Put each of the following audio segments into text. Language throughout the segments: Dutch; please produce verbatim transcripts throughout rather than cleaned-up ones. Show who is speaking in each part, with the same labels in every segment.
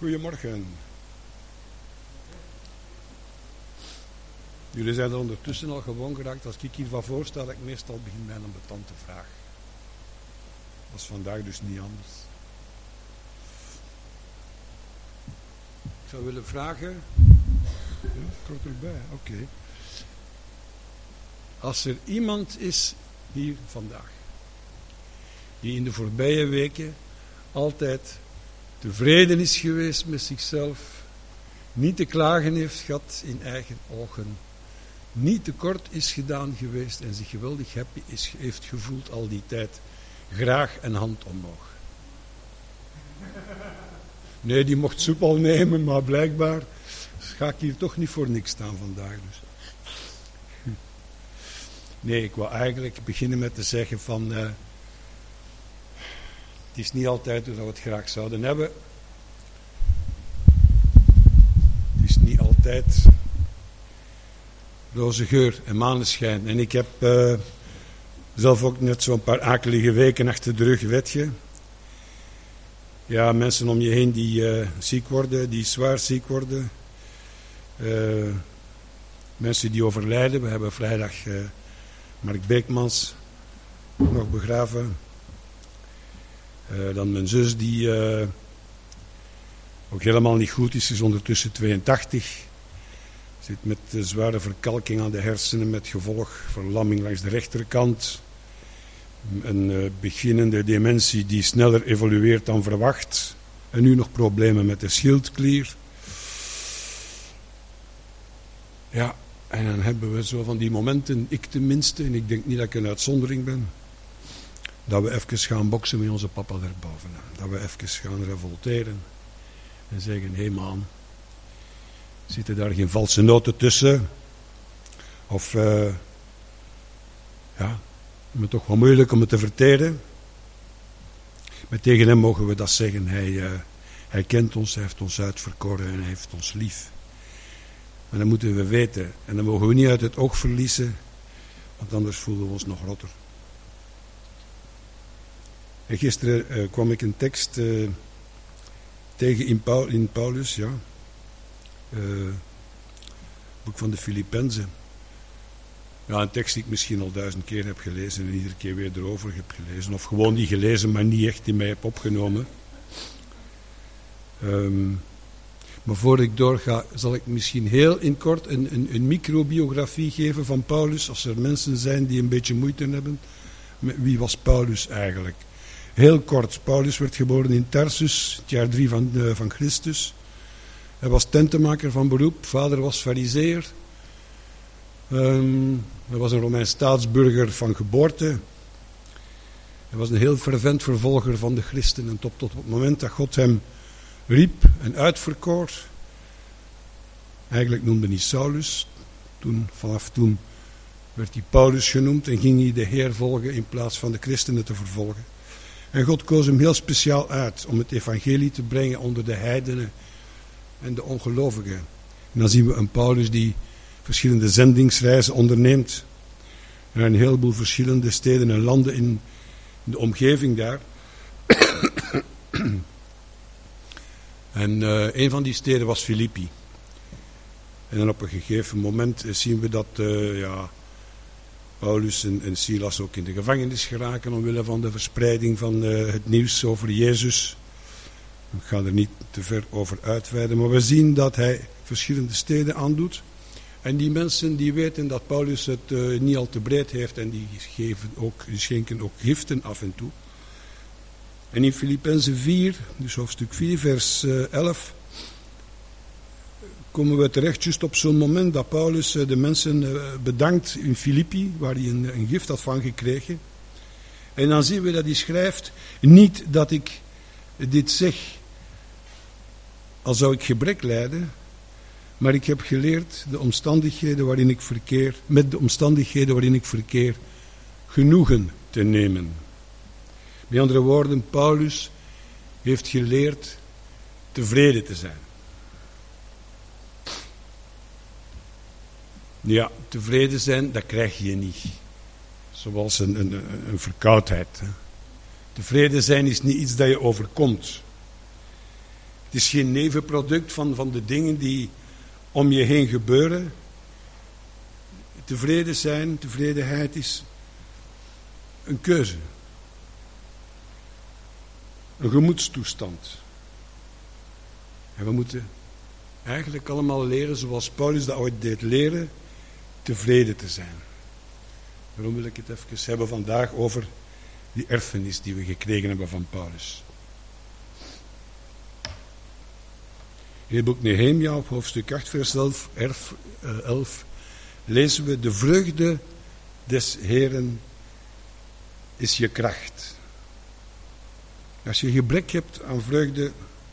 Speaker 1: Goedemorgen. Jullie zijn er ondertussen al gewoon geraakt. Als ik hier van voor sta, dat ik meestal begin met een ambetante vraag. Dat is vandaag dus niet anders. Ik zou willen vragen... Ja, ik hoor erbij, oké. Okay. Als er iemand is hier vandaag, die in de voorbije weken altijd tevreden is geweest met zichzelf, niet te klagen heeft gehad in eigen ogen, niet tekort is gedaan geweest en zich geweldig happy is, heeft gevoeld al die tijd, graag een hand omhoog. Nee, die mocht soep al nemen, maar blijkbaar ga ik hier toch niet voor niks staan vandaag. Dus. Nee, ik wil eigenlijk beginnen met te zeggen van... Uh, het is niet altijd hoe we het graag zouden hebben. Het is niet altijd roze geur en maneschijn. En ik heb uh, zelf ook net zo'n paar akelige weken achter de rug, weet je. Ja, mensen om je heen die uh, ziek worden, die zwaar ziek worden. Uh, mensen die overlijden. We hebben vrijdag uh, Mark Beekmans nog begraven. Uh, dan mijn zus die uh, ook helemaal niet goed is, is ondertussen tweeëntachtig. Zit met uh, zware verkalking aan de hersenen met gevolg verlamming langs de rechterkant. Een uh, beginnende dementie die sneller evolueert dan verwacht. En nu nog problemen met de schildklier. Ja, en dan hebben we zo van die momenten, ik tenminste, en ik denk niet dat ik een uitzondering ben, dat we even gaan boksen met onze papa daarboven. Dat we even gaan revolteren. En zeggen, hé hey man, zitten daar geen valse noten tussen? Of, uh, ja, het is toch wel moeilijk om het te verteren. Maar tegen hem mogen we dat zeggen. Hij, uh, hij kent ons, hij heeft ons uitverkoren en hij heeft ons lief. Maar dat moeten we weten. En dat mogen we niet uit het oog verliezen, want anders voelen we ons nog rotter. En gisteren uh, kwam ik een tekst uh, tegen in, Paul, in Paulus, ja. Uh, boek van de Filippenzen. Ja, een tekst die ik misschien al duizend keer heb gelezen en iedere keer weer erover heb gelezen. Of gewoon die gelezen, maar niet echt in mij heb opgenomen. Um, maar voor ik doorga, zal ik misschien heel in kort een, een, een microbiografie geven van Paulus. Als er mensen zijn die een beetje moeite hebben. Met wie was Paulus eigenlijk? Heel kort, Paulus werd geboren in Tarsus, het jaar drie van, uh, van Christus. Hij was tentenmaker van beroep, vader was farizeer. Um, hij was een Romeins staatsburger van geboorte. Hij was een heel fervent vervolger van de christenen. Tot, tot op het moment dat God hem riep en uitverkoor. Eigenlijk noemde hij Saulus. Toen, vanaf toen werd hij Paulus genoemd en ging hij de Heer volgen in plaats van de christenen te vervolgen. En God koos hem heel speciaal uit om het evangelie te brengen onder de heidenen en de ongelovigen. En dan zien we een Paulus die verschillende zendingsreizen onderneemt naar een heleboel verschillende steden en landen in de omgeving daar. En uh, een van die steden was Filippi. En dan op een gegeven moment zien we dat uh, ja, Paulus en, en Silas ook in de gevangenis geraken omwille van de verspreiding van uh, het nieuws over Jezus. Ik ga er niet te ver over uitweiden, maar we zien dat hij verschillende steden aandoet. En die mensen die weten dat Paulus het uh, niet al te breed heeft en die, geven ook, die schenken ook giften af en toe. En in Filippenzen vier, dus hoofdstuk vier, vers uh, elf, komen we terecht juist op zo'n moment dat Paulus uh, de mensen uh, bedankt in Filippi, waar hij een, een gift had van gekregen. En dan zien we dat hij schrijft, niet dat ik dit zeg als zou ik gebrek lijden, maar ik heb geleerd de omstandigheden waarin ik verkeer, met de omstandigheden waarin ik verkeer, genoegen te nemen. Met andere woorden, Paulus heeft geleerd tevreden te zijn. Ja, tevreden zijn, dat krijg je niet. Zoals een, een, een verkoudheid. Tevreden zijn is niet iets dat je overkomt. Het Het is geen nevenproduct van, van de dingen die om je heen gebeuren. Tevreden zijn, tevredenheid is een keuze. Een gemoedstoestand. En we moeten eigenlijk allemaal leren, zoals Paulus dat ooit deed, leren tevreden te zijn. Daarom wil ik het even hebben vandaag over die erfenis die we gekregen hebben van Paulus. In het boek Nehemia op hoofdstuk acht, vers elf, elf, lezen we: de vreugde des Heeren is je kracht. Als je gebrek hebt aan vreugde,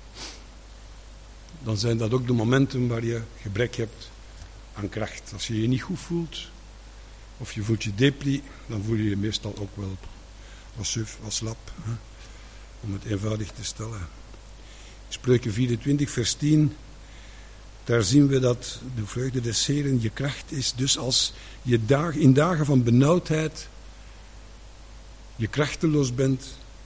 Speaker 1: dan zijn dat ook de momenten waar je gebrek hebt aan kracht. Als je je niet goed voelt, of je voelt je depri, dan voel je je meestal ook wel wat suf, wat slap. Hè? Om het eenvoudig te stellen. Spreuken vierentwintig, vers tien. Daar zien we dat de vreugde des Heeren je kracht is. Dus als je dag, in dagen van benauwdheid je krachteloos bent,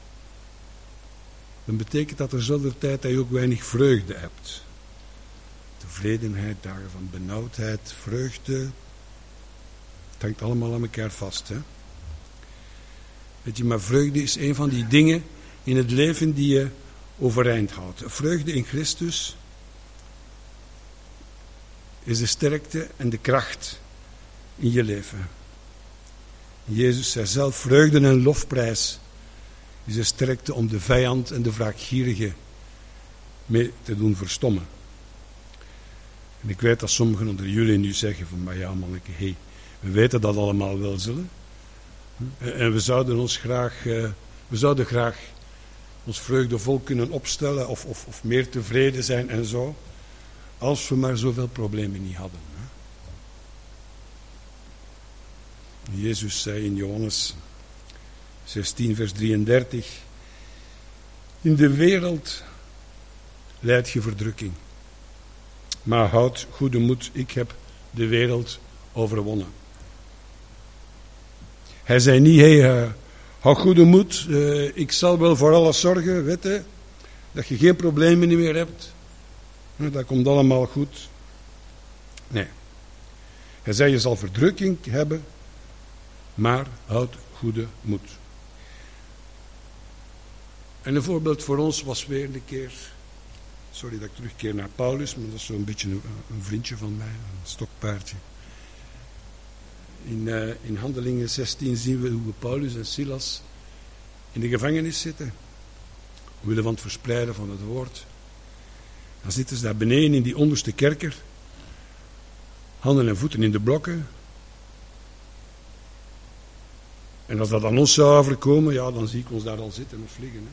Speaker 1: dan betekent dat terzelfde tijd dat je ook weinig vreugde hebt. Tevredenheid, dagen van benauwdheid, vreugde. Het hangt allemaal aan elkaar vast. Hè? Weet je, maar vreugde is een van die dingen in het leven die je overeind houdt. Vreugde in Christus is de sterkte en de kracht in je leven. Jezus zei zelf: vreugde en lofprijs is de sterkte om de vijand en de wraakgierige mee te doen verstommen. En ik weet dat sommigen onder jullie nu zeggen van, maar ja manneke, hey, we weten dat allemaal wel zullen. En we zouden ons graag, we zouden graag ons vreugdevol kunnen opstellen of, of, of meer tevreden zijn en zo, als we maar zoveel problemen niet hadden. Jezus zei in Johannes zestien, vers drieëndertig: in de wereld lijdt je verdrukking, maar houd goede moed, ik heb de wereld overwonnen. Hij zei niet: hé, hey, uh, hou goede moed, uh, ik zal wel voor alles zorgen, weet je, dat je geen problemen meer hebt, uh, dat komt allemaal goed. Nee. Hij zei: je zal verdrukking hebben, maar houd goede moed. En een voorbeeld voor ons was weer een keer, sorry dat ik terugkeer naar Paulus, maar dat is zo'n beetje een, een vriendje van mij, een stokpaardje. In, uh, in Handelingen zestien zien we hoe Paulus en Silas in de gevangenis zitten, omwille van het verspreiden van het woord. Dan zitten ze daar beneden in die onderste kerker, handen en voeten in de blokken. En als dat aan ons zou overkomen, ja, dan zie ik ons daar al zitten of liggen.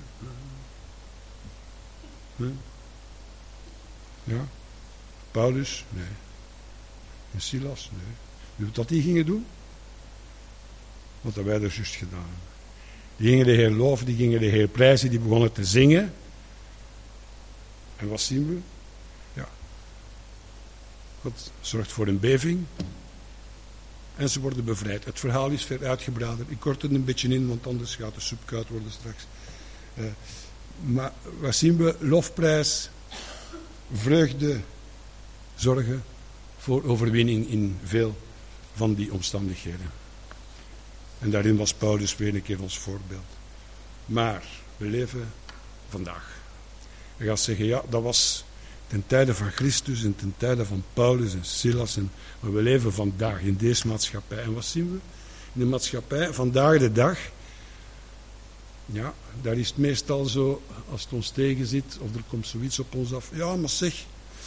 Speaker 1: Hè. Ja. Paulus? Nee. En Silas? Nee. Wie dat die gingen doen? Wat hebben wij er juist gedaan. Die gingen de Heer loven, die gingen de Heer prijzen, die begonnen te zingen. En wat zien we? Ja. God zorgt voor een beving. En ze worden bevrijd. Het verhaal is ver uitgebraden. Ik kort het een beetje in, want anders gaat de soep koud worden straks. Uh, maar wat zien we? Lofprijs, vreugde, zorgen voor overwinning in veel van die omstandigheden. En daarin was Paulus weer een keer ons voorbeeld. Maar we leven vandaag. Je gaat zeggen, ja, dat was ten tijde van Christus en ten tijde van Paulus en Silas. En, maar we leven vandaag in deze maatschappij. En wat zien we? In de maatschappij, vandaag de dag, ja, daar is het meestal zo, als het ons tegen zit, of er komt zoiets op ons af. Ja, maar zeg,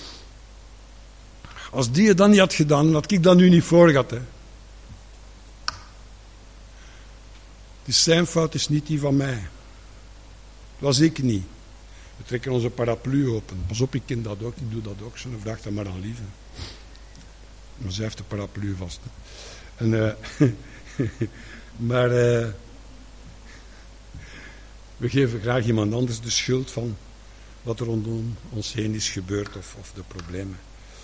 Speaker 1: als die het dan niet had gedaan, dan had ik dat nu niet voor gehad. Hè. Het is zijn fout, het is niet die van mij. Dat was ik niet. We trekken onze paraplu open. Pas op, ik ken dat ook, ik doe dat ook. Zo vraag dat maar aan Lieve. Maar zij heeft de paraplu vast. En, uh, maar uh, we geven graag iemand anders de schuld van wat er rondom ons heen is gebeurd of, of de problemen.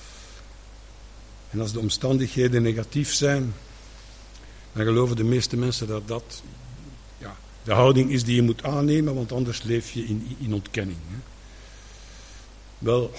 Speaker 1: En als de omstandigheden negatief zijn, dan geloven de meeste mensen dat dat ja, de houding is die je moet aannemen, want anders leef je in, in ontkenning. Hè. Wel,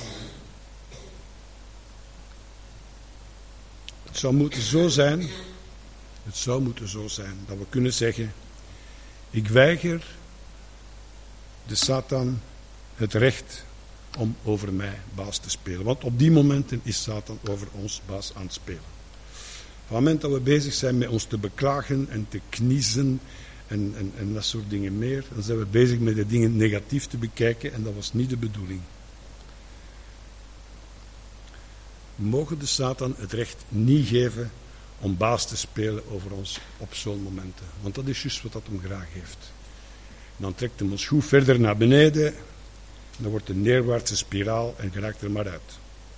Speaker 1: het zou moeten zo zijn, het zou moeten zo zijn dat we kunnen zeggen, ik weiger de Satan het recht om over mij baas te spelen. Want op die momenten is Satan over ons baas aan het spelen. Op het moment dat we bezig zijn met ons te beklagen en te kniezen en, en, en dat soort dingen meer, dan zijn we bezig met de dingen negatief te bekijken en dat was niet de bedoeling. We mogen de Satan het recht niet geven om baas te spelen over ons op zo'n momenten. Want dat is juist wat dat hem graag heeft. En dan trekt hij ons goed verder naar beneden. Dan wordt een neerwaartse spiraal en geraakt er maar uit.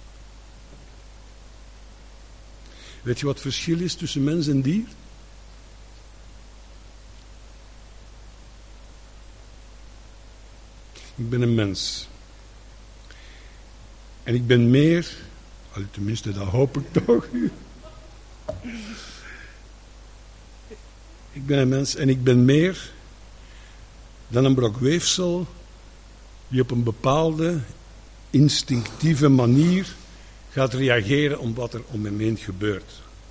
Speaker 1: Weet je wat het verschil is tussen mens en dier? Ik ben een mens. En ik ben meer, tenminste dat hoop ik toch. Ik ben een mens en ik ben meer dan een brok weefsel die op een bepaalde instinctieve manier gaat reageren op wat er om me heen gebeurt.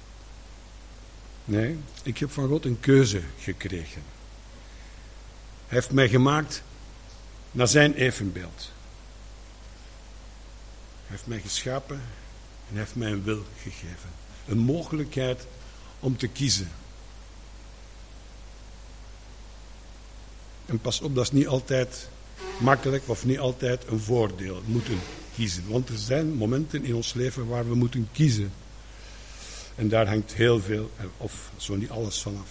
Speaker 1: Nee, ik heb van God een keuze gekregen. Hij heeft mij gemaakt naar zijn evenbeeld. Hij heeft mij geschapen en hij heeft mij een wil gegeven. Een mogelijkheid om te kiezen. En pas op, dat is niet altijd makkelijk of niet altijd een voordeel. We moeten kiezen. Want er zijn momenten in ons leven waar we moeten kiezen. En daar hangt heel veel, of zo niet alles vanaf.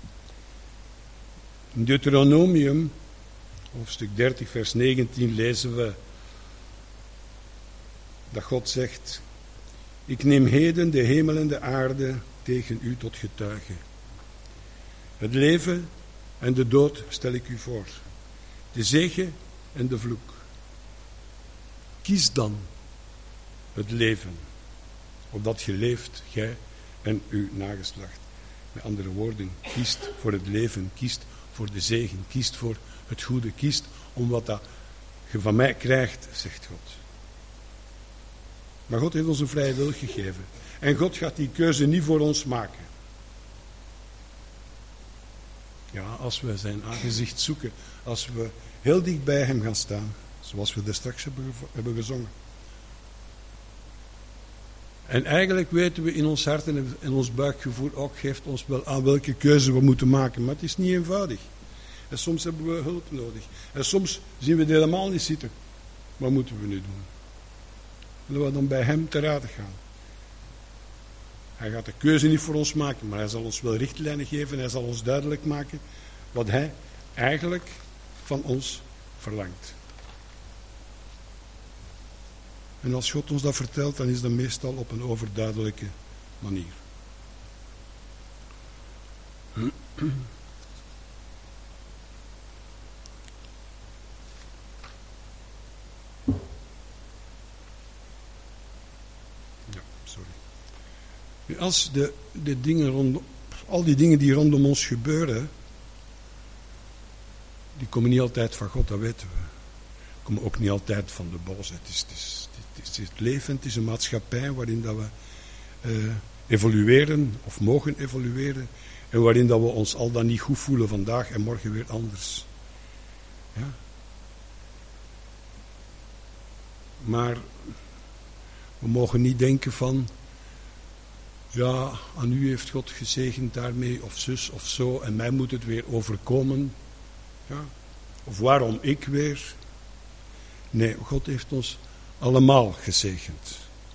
Speaker 1: In Deuteronomium, hoofdstuk dertig, vers negentien, lezen we dat God zegt: ik neem heden de hemel en de aarde tegen u tot getuige. Het leven en de dood stel ik u voor. De zegen en de vloek. Kies dan het leven, opdat je leeft, gij en uw nageslacht. Met andere woorden, kiest voor het leven, kiest voor de zegen, kiest voor het goede, kiest om wat dat je van mij krijgt, zegt God. Maar God heeft ons een vrije wil gegeven. En God gaat die keuze niet voor ons maken. Ja, als we zijn aangezicht zoeken, als we heel dicht bij hem gaan staan, zoals we daar straks hebben, hebben gezongen. En eigenlijk weten we in ons hart en in ons buikgevoel ook, geeft ons wel aan welke keuze we moeten maken. Maar het is niet eenvoudig. En soms hebben we hulp nodig. En soms zien we het helemaal niet zitten. Wat moeten we nu doen? Willen we dan bij hem te raden gaan? Hij gaat de keuze niet voor ons maken, maar hij zal ons wel richtlijnen geven. Hij zal ons duidelijk maken wat hij eigenlijk van ons verlangt. En als God ons dat vertelt, dan is dat meestal op een overduidelijke manier. Ja, sorry. Als de, de dingen rondom, al die dingen die rondom ons gebeuren, die komen niet altijd van God, dat weten we. Die komen ook niet altijd van de boosheid. Het is, het is, het is het leven, het is een maatschappij waarin dat we uh, evolueren of mogen evolueren en waarin dat we ons al dan niet goed voelen vandaag en morgen weer anders. Ja. Maar we mogen niet denken van, ja, aan u heeft God gezegend daarmee, of zus of zo, en mij moet het weer overkomen. Ja. Of waarom ik weer? Nee, God heeft ons allemaal gezegend.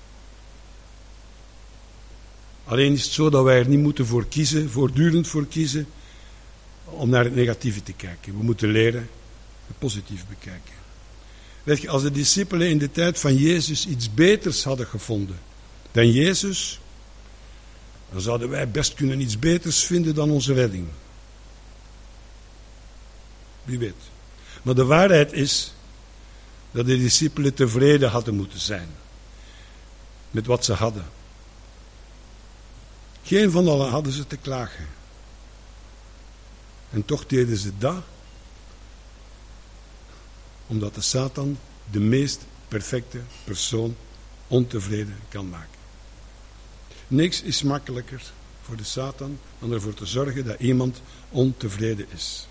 Speaker 1: Alleen is het zo dat wij er niet moeten voor kiezen, voortdurend voor kiezen, om naar het negatieve te kijken. We moeten leren het positief bekijken. Weet je, als de discipelen in de tijd van Jezus iets beters hadden gevonden dan Jezus, dan zouden wij best kunnen iets beters vinden dan onze redding. Wie weet. Maar de waarheid is dat de discipelen tevreden hadden moeten zijn met wat ze hadden. Geen van allen hadden ze te klagen. En toch deden ze dat omdat de Satan de meest perfecte persoon ontevreden kan maken. Niks is makkelijker voor de Satan dan ervoor te zorgen dat iemand ontevreden is.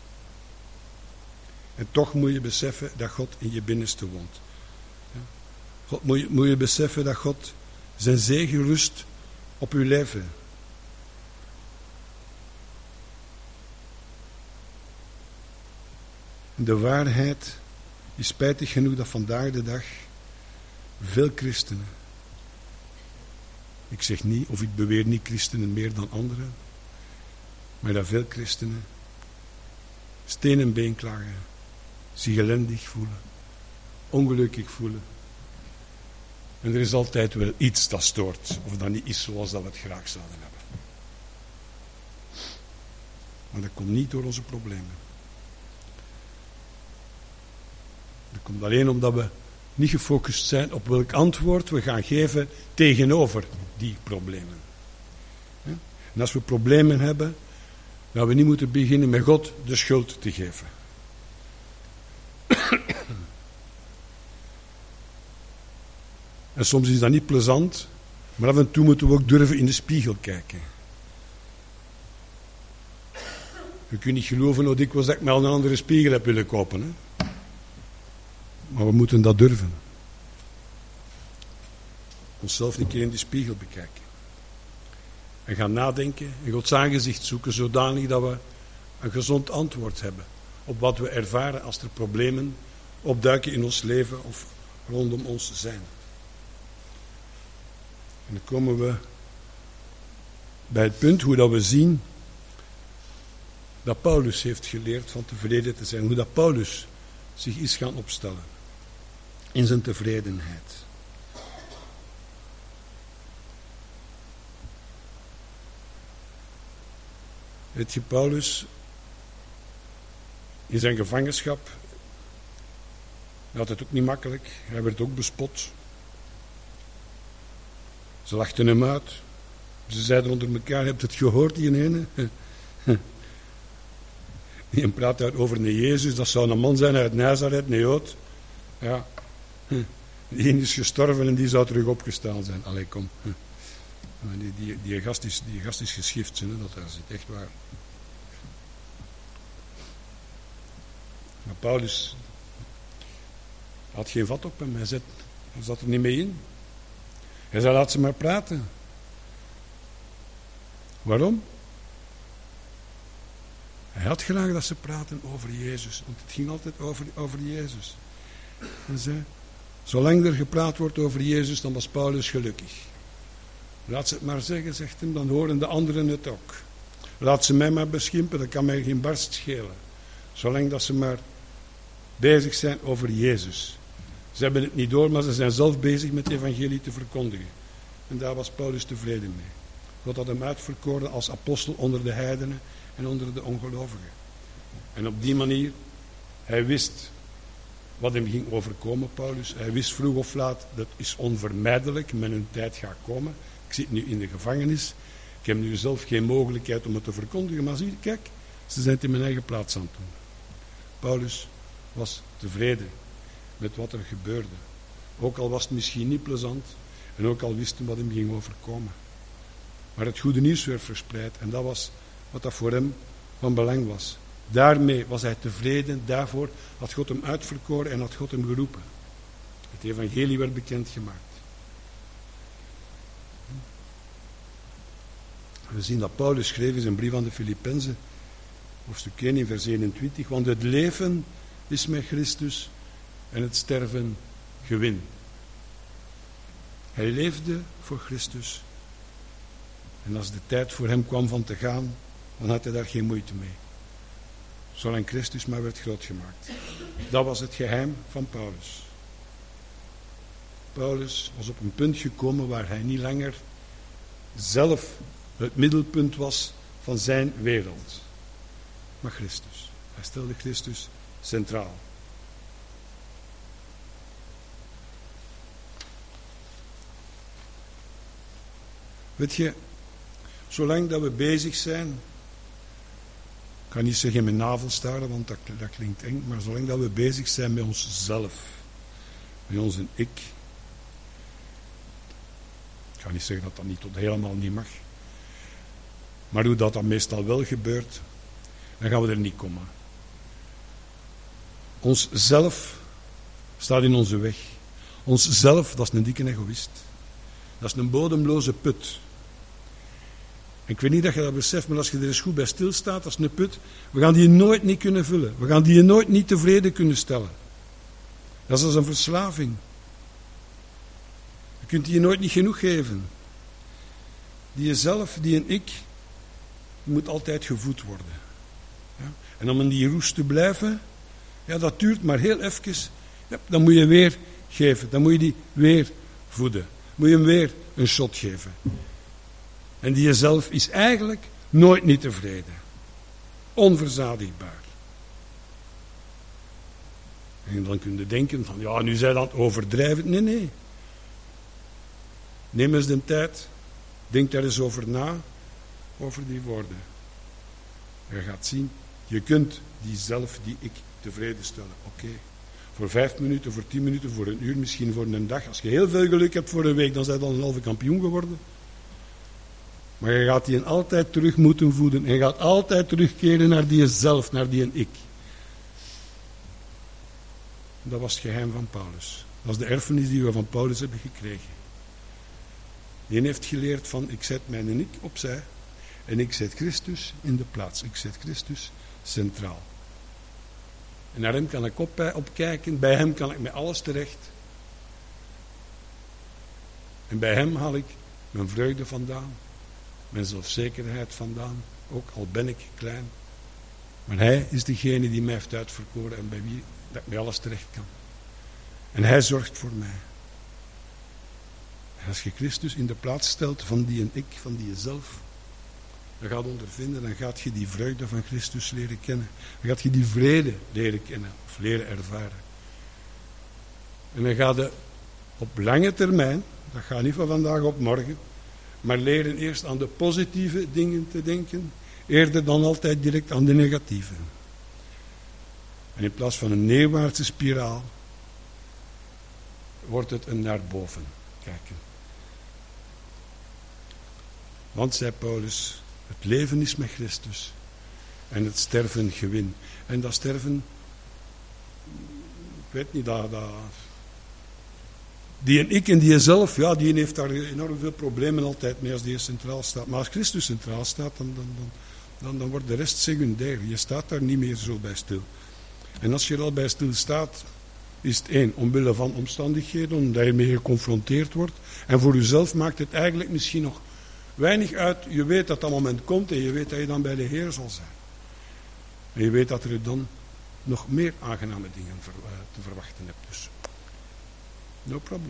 Speaker 1: En toch moet je beseffen dat God in je binnenste woont. God, moet, je, moet je beseffen dat God zijn zegen rust op uw leven. De waarheid is spijtig genoeg dat vandaag de dag veel christenen, ik zeg niet, of ik beweer niet christenen meer dan anderen, maar dat veel christenen steen en been klagen, zich ellendig voelen, ongelukkig voelen. En er is altijd wel iets dat stoort, of dat niet is zoals dat we het graag zouden hebben. Maar dat komt niet door onze problemen. Dat komt alleen omdat we niet gefocust zijn op welk antwoord we gaan geven tegenover die problemen. En als we problemen hebben, dat we niet moeten beginnen met God de schuld te geven. En soms is dat niet plezant, maar af en toe moeten we ook durven in de spiegel kijken. Je kunt niet geloven hoe dikwijls dat ik mij al een andere spiegel heb willen kopen. Hè? Maar we moeten dat durven. Onszelf een keer in de spiegel bekijken. En gaan nadenken en Gods aangezicht zoeken zodanig dat we een gezond antwoord hebben op wat we ervaren als er problemen opduiken in ons leven of rondom ons zijn. En dan komen we bij het punt hoe dat we zien dat Paulus heeft geleerd van tevreden te zijn. Hoe dat Paulus zich is gaan opstellen in zijn tevredenheid. Weet je, Paulus in zijn gevangenschap had het ook niet makkelijk. Hij werd ook bespot. Ze lachten hem uit. Ze zeiden onder elkaar, heb je het gehoord, die ene? Die praat uit over een Jezus, dat zou een man zijn uit Nazareth, een Jood. Ja, die ene is gestorven en die zou terug opgestaan zijn. Allee, kom. Die, die, die, gast is, die gast is geschift, hè, dat daar zit, echt waar. Maar Paulus had geen vat op hem, hij zat, hij zat er niet mee in. Hij zei, laat ze maar praten. Waarom? Hij had graag dat ze praten over Jezus, want het ging altijd over, over Jezus. En zei, zolang er gepraat wordt over Jezus, dan was Paulus gelukkig. Laat ze het maar zeggen, zegt hem, dan horen de anderen het ook. Laat ze mij maar beschimpen, dat kan mij geen barst schelen. Zolang dat ze maar bezig zijn over Jezus. Ze hebben het niet door, maar ze zijn zelf bezig met het evangelie te verkondigen. En daar was Paulus tevreden mee. God had hem uitverkoren als apostel onder de heidenen en onder de ongelovigen. En op die manier, hij wist wat hem ging overkomen, Paulus. Hij wist vroeg of laat, dat is onvermijdelijk, mijn tijd gaat komen. Ik zit nu in de gevangenis. Ik heb nu zelf geen mogelijkheid om het te verkondigen. Maar zie, kijk, ze zijn het in mijn eigen plaats aan het doen. Paulus was tevreden met wat er gebeurde. Ook al was het misschien niet plezant. En ook al wist hij wat hem ging overkomen. Maar het goede nieuws werd verspreid. En dat was wat dat voor hem van belang was. Daarmee was hij tevreden. Daarvoor had God hem uitverkoren en had God hem geroepen. Het evangelie werd bekendgemaakt. We zien dat Paulus schreef in zijn brief aan de Filippenzen, hoofdstuk één in vers eenentwintig, want het leven is met Christus en het sterven gewin. Hij leefde voor Christus. En als de tijd voor hem kwam van te gaan, dan had hij daar geen moeite mee. Zolang Christus maar werd groot gemaakt. Dat was het geheim van Paulus. Paulus was op een punt gekomen waar hij niet langer zelf het middelpunt was van zijn wereld. Maar Christus. Hij stelde Christus centraal. Weet je, zolang dat we bezig zijn, ik kan niet zeggen met navelstaren, want dat, dat klinkt eng, maar zolang dat we bezig zijn met onszelf, in onze ik. Ik ga niet zeggen dat dat niet tot helemaal niet mag. Maar hoe dat dan meestal wel gebeurt, dan gaan we er niet komen. Ons zelf staat in onze weg. Ons zelf, dat is een dikke egoïst. Dat is een bodemloze put. En ik weet niet dat je dat beseft, maar als je er eens goed bij stilstaat, dat is een put. We gaan die nooit niet kunnen vullen. We gaan die nooit niet tevreden kunnen stellen. Dat is als een verslaving. Je kunt die nooit niet genoeg geven. Die jezelf, die en ik, moet altijd gevoed worden. Ja? En om in die roes te blijven, ja, dat duurt maar heel even. Ja, dan moet je weer geven. Dan moet je die weer voeden. Moet je hem weer een shot geven. En die jezelf is eigenlijk nooit niet tevreden. Onverzadigbaar. En dan kun je denken van, ja, nu zijn dat overdrijven. Nee, nee. Neem eens de tijd. Denk daar eens over na. Over die woorden. Je gaat zien, je kunt die zelf, die ik, tevreden stellen. Oké. Okay. Voor vijf minuten, voor tien minuten, voor een uur, misschien voor een dag. Als je heel veel geluk hebt voor een week, dan zijn je dan een halve kampioen geworden. Maar je gaat die altijd terug moeten voeden. En je gaat altijd terugkeren naar die zelf, naar die ik. Dat was het geheim van Paulus. Dat is de erfenis die we van Paulus hebben gekregen. Die heeft geleerd van, ik zet mijn ik opzij. En ik zet Christus in de plaats. Ik zet Christus centraal. En naar hem kan ik op, opkijken. Bij hem kan ik met alles terecht. En bij hem haal ik mijn vreugde vandaan. Mijn zelfzekerheid vandaan. Ook al ben ik klein. Maar hij is degene die mij heeft uitverkoren. En bij wie dat ik met alles terecht kan. En hij zorgt voor mij. En als je Christus in de plaats stelt van die en ik, van die jezelf. Dan gaat ondervinden, dan gaat je die vreugde van Christus leren kennen. Dan gaat je die vrede leren kennen of leren ervaren. En dan gaat je op lange termijn, dat gaat niet van vandaag op morgen, maar leren eerst aan de positieve dingen te denken, eerder dan altijd direct aan de negatieve. En in plaats van een neerwaartse spiraal, wordt het een naar boven kijken. Want, zei Paulus, het leven is met Christus en het sterven gewin. En dat sterven, ik weet niet, dat, dat, die en ik en die jezelf, ja, die heeft daar enorm veel problemen altijd mee als die centraal staat. Maar als Christus centraal staat, dan, dan, dan, dan, dan wordt de rest secundair. Je staat daar niet meer zo bij stil. En als je er al bij stil staat, is het één, omwille van omstandigheden, omdat je mee geconfronteerd wordt. En voor jezelf maakt het eigenlijk misschien nog weinig uit. Je weet dat dat moment komt en je weet dat je dan bij de Heer zal zijn. En je weet dat er dan nog meer aangename dingen te verwachten hebt. Dus, no problem.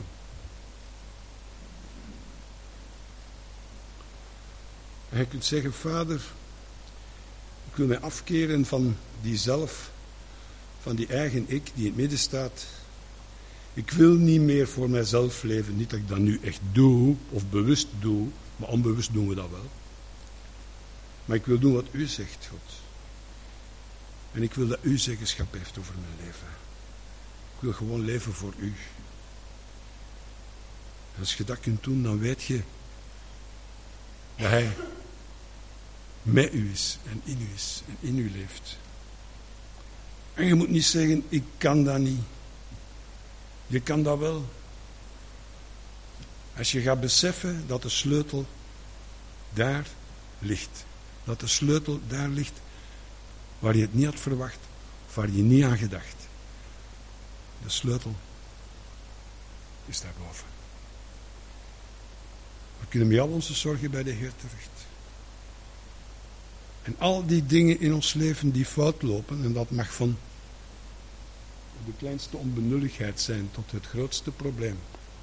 Speaker 1: En je kunt zeggen, Vader, ik wil mij afkeren van die zelf, van die eigen ik die in het midden staat. Ik wil niet meer voor mijzelf leven. Niet dat ik dat nu echt doe, of bewust doe, maar onbewust doen we dat wel. Maar ik wil doen wat u zegt, God. En ik wil dat u zeggenschap heeft over mijn leven. Ik wil gewoon leven voor u. En als je dat kunt doen, dan weet je dat hij met u is en in u is en in u leeft. En je moet niet zeggen, ik kan dat niet. Je kan dat wel. Als je gaat beseffen dat de sleutel daar ligt. Dat de sleutel daar ligt waar je het niet had verwacht. Of waar je niet aan gedacht. De sleutel is daarboven. We kunnen met al onze zorgen bij de Heer terecht. En al die dingen in ons leven die fout lopen, en dat mag van de kleinste onbenulligheid zijn tot het grootste probleem.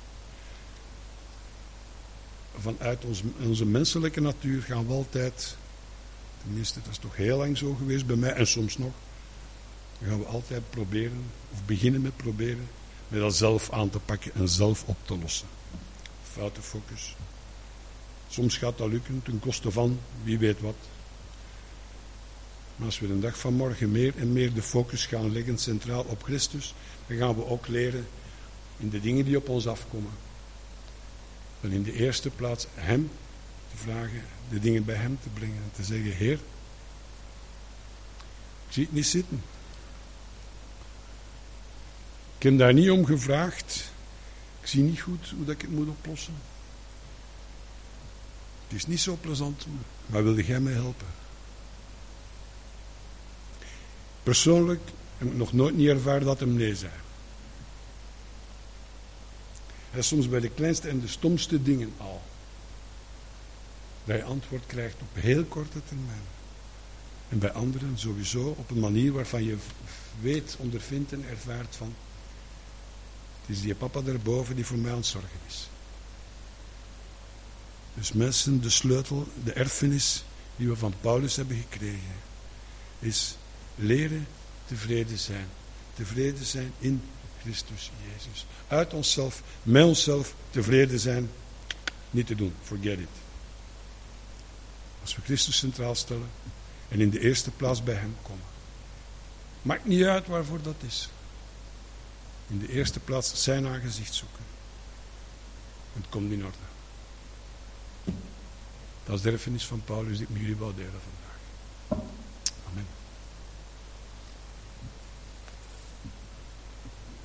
Speaker 1: Vanuit ons, onze menselijke natuur gaan we altijd, tenminste dat is toch heel lang zo geweest bij mij en soms nog, gaan we altijd proberen, of beginnen met proberen, met dat zelf aan te pakken en zelf op te lossen. Foute focus. Soms gaat dat lukken ten koste van wie weet wat. Maar als we de dag van morgen meer en meer de focus gaan leggen centraal op Christus, dan gaan we ook leren in de dingen die op ons afkomen, dan in de eerste plaats hem te vragen, de dingen bij hem te brengen en te zeggen, Heer, ik zie het niet zitten. Ik heb daar niet om gevraagd. Ik zie niet goed hoe dat ik het moet oplossen. Het is niet zo plezant, maar wilde jij mij helpen? Persoonlijk heb ik nog nooit niet ervaren dat hem nee zei. En soms bij de kleinste en de stomste dingen al. Dat je antwoord krijgt op heel korte termijn. En bij anderen sowieso op een manier waarvan je weet, ondervindt en ervaart van, het is die papa daarboven die voor mij aan het zorgen is. Dus mensen, de sleutel, de erfenis die we van Paulus hebben gekregen, is leren tevreden zijn. Tevreden zijn in Christus Jezus. Uit onszelf, met onszelf tevreden zijn, niet te doen. Forget it. Als we Christus centraal stellen en in de eerste plaats bij hem komen. Maakt niet uit waarvoor dat is. In de eerste plaats zijn aangezicht zoeken. Het komt in orde. Dat is de erfenis van Paulus die ik met jullie wou delen vandaag.